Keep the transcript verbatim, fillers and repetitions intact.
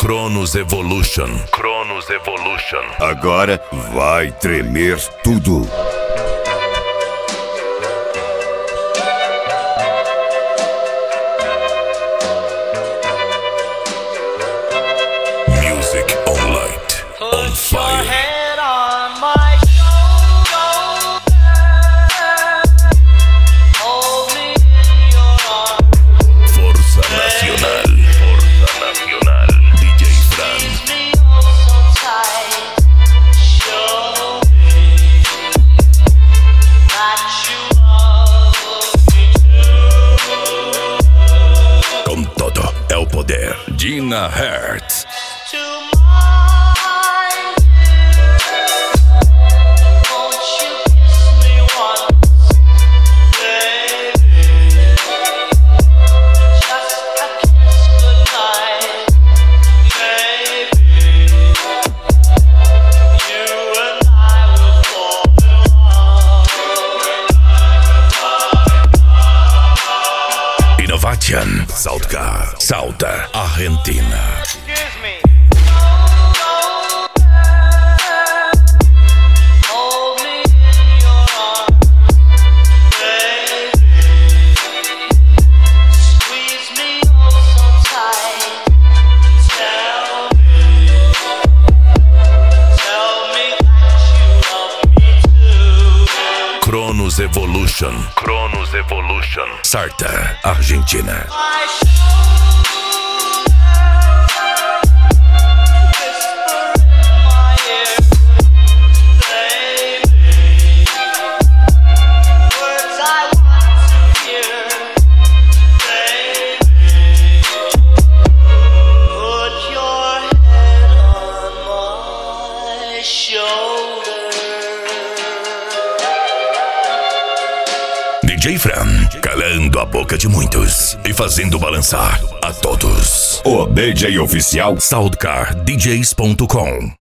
Cronos Evolution. Cronos Evolution. Agora vai tremer tudo. Music on light, on fire. Força Nacional, Força Nacional, D J Fran. Com todo é o poder. Dina Hertz. Innovation, Salta, Salta, Argentina. Cronos Evolution, Cronos Evolution, Salta, Argentina. D J Fran, calando a boca de muitos e fazendo balançar a todos. O D J oficial Soundcar D Js ponto com